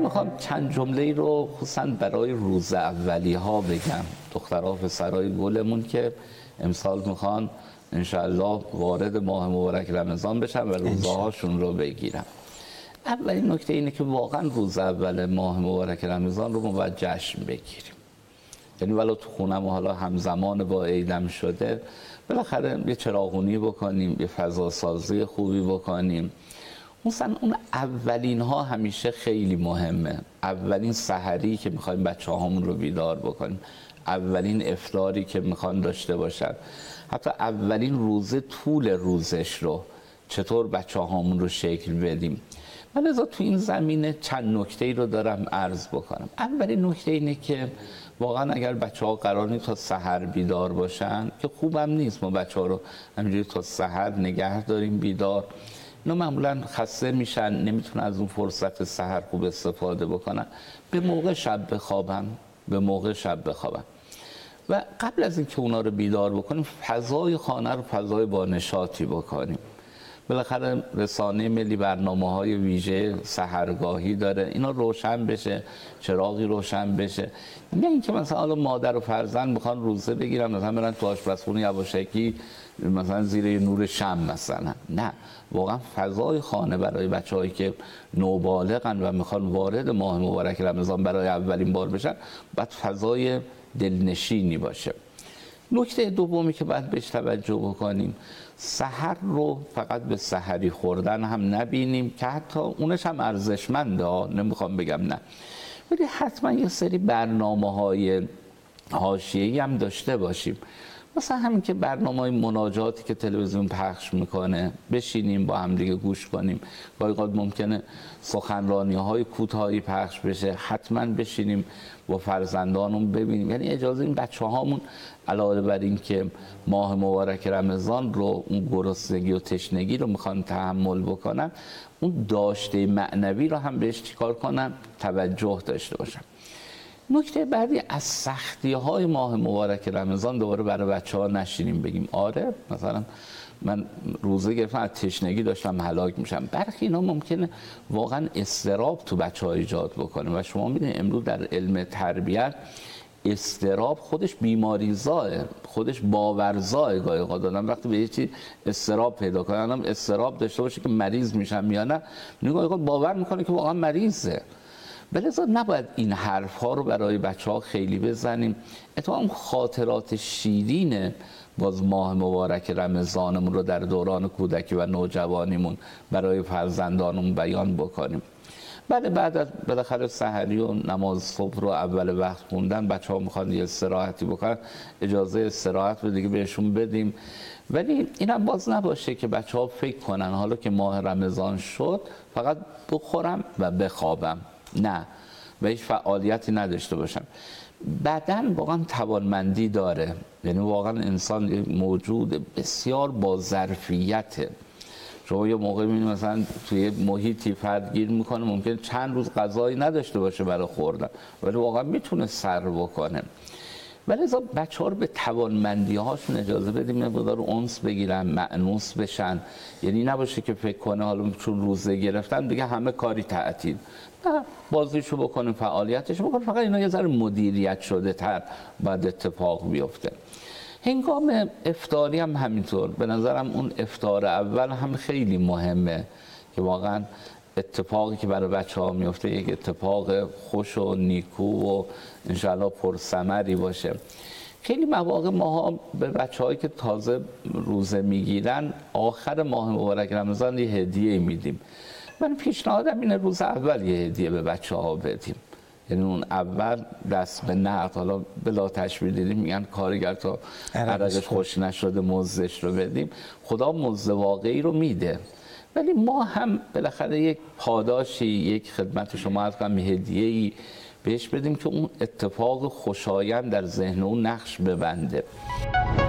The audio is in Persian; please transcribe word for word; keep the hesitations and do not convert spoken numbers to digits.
میخوام چند جمله رو خصوصا برای روز اولی ها بگم. دخترها پسرای گلمون که امسال میخوان انشالله وارد ماه مبارک رمضان بشن و روزهاشون رو بگیرن. اولین نکته اینه که واقعا روز اول ماه مبارک رمضان رو ما باید جشن بگیریم. یعنی ولو تو خونم حالا همزمان با عیدم شده، بالاخره یه چراغونی بکنیم، یه فضا سازی خوبی بکنیم. مثلا اون اولین ها همیشه خیلی مهمه. اولین سحری که میخوایم بچه هامون رو بیدار بکنیم، اولین افطاری که میخوان داشته باشن، حتی اولین روزه طول روزش رو چطور بچه هامون رو شکل بدیم. من لذا تو این زمینه چند نکته رو دارم عرض بکنم. اولین نکته اینه که واقعا اگر بچه ها قرار نیست تا سحر بیدار باشن، که خوبم نیست ما بچه ها رو همینجوری تا سحر نگه داریم بیدار، اینا معمولا خسته میشن، نمیتونن از اون فرصت سحر خوب استفاده بکنن. به موقع شب بخوابن، به موقع شب بخوابن. و قبل از اینکه اونا رو بیدار بکنیم، فضای خانه رو فضای با نشاطی بکنیم. بالاخره رسانه ملی برنامه‌های ویژه سحرگاهی داره، اینا روشن بشه، چراغی روشن بشه. نه اینکه مثلا حالا مادر و فرزند میخوان روزه بگیرن مثلا برن تو آشپزخونه یواشکی مثلا زیر نور شمع مثلا، نه، واقعا فضای خانه برای بچه‌هایی که نوبالغن و میخوان وارد ماه مبارک رمضان برای اولین بار بشن، باید فضای دلنشینی باشه. نکته دومی که باید بهش توجه بکنیم، سحر رو فقط به سحری خوردن هم نبینیم که حتی اونش هم ارزشمنده، نمیخوام بگم نه، ولی حتما یه سری برنامه‌های حاشیه‌ای هم داشته باشیم. مثلا همین که برنامه‌های مناجاتی که تلویزیون پخش میکنه بشینیم با هم دیگه گوش کنیم. گاهی اوقات ممکنه سخنرانی‌های کوتاهی پخش بشه، حتما بشینیم با فرزندانمون ببینیم. یعنی اجازه این بچه‌هامون علاوه بر این که ماه مبارک رمضان رو، اون گرسنگی و تشنگی رو میخوان تحمل بکنن، اون داشته معنوی رو هم بهش چیکار کنن؟ توجه داشته باشن. نکته بعدی، از سختی های ماه مبارک رمضان دوباره برای بچه ها نشینیم بگیم آره مثلا من روزه گرفتم از تشنگی داشتم هلاک میشم. برخی اینا ممکنه واقعا اضطراب تو بچه ها ایجاد بکنه و شما میدونید امروز در علم تربیت اضطراب خودش بیماریزاه، خودش باورزاه. گاهی اوقات آدم وقتی به یه چیز اضطراب پیدا کنه، آدم اضطراب داشته باشه که مریض میشم یا نه، گاهی اوقات باور میکنه که واقعا مریضه. بلذا نباید این حرف ها رو برای بچه ها خیلی بزنیم. اتفاقا خاطرات شیرین باز ماه مبارک رمضانمون رو در دوران کودکی و نوجوانیمون برای فرزندانمون بیان بکنیم. بعد بعد از بالاخره سحری و نماز صبح رو اول وقت خوندن، بچه ها میخوان یه استراحتی بکنن، اجازه استراحت رو دیگه بهشون بدیم. ولی اینم باز نباشه که بچه ها فکر کنن حالا که ماه رمضان شد فقط بخورم و بخوابم، نه، و هیچ فعالیتی نداشته باشم. بدن واقعا توانمندی داره، یعنی واقعا انسان موجود بسیار با ظرفیته. شما یه موقع میبینید مثلا توی محیطی فرد گیر میکنه، ممکن چند روز غذایی نداشته باشه برای خوردن، ولی واقعا میتونه سر بکنه. ولی از بچه ها رو به توانمندی هاشون اجازه بدیم، مقدار انس بگیرن، مأنوس بشن. یعنی نباشه که فکر کنه حالا چون روزه گرفتن دیگه همه کاری تعطیل، نه، بازیشو بکنیم، فعالیتشو بکنیم، فقط اینا یه ذره مدیریت شده تر باید اتفاق بیفته. هنگام افطاری هم همینطور، به نظرم اون افطار اول هم خیلی مهمه که واقعا اتفاقی که برای بچه ها میفته یک اتفاق خوش و نیکو و انشاءالله پرثمری باشه. خیلی مواقع ماها به بچه هایی که تازه روزه میگیرن آخر ماه مبارک رمضان یه هدیه میدیم. من پیشنهادم اینه روز اول یه هدیه به بچه ها بدیم، یعنی اون اول دست به نقد، حالا بلا تشبیه دیدیم میگن کارگر تا عرقش خوش نشده مزدش رو بدیم. خدا مزد واقعی رو میده، ولی ما هم بالاخره یک پاداشی، یک خدمت شما از کنم هدیه‌ای بهش بدیم که اون اتفاق خوشایند در ذهن اون نقش ببنده.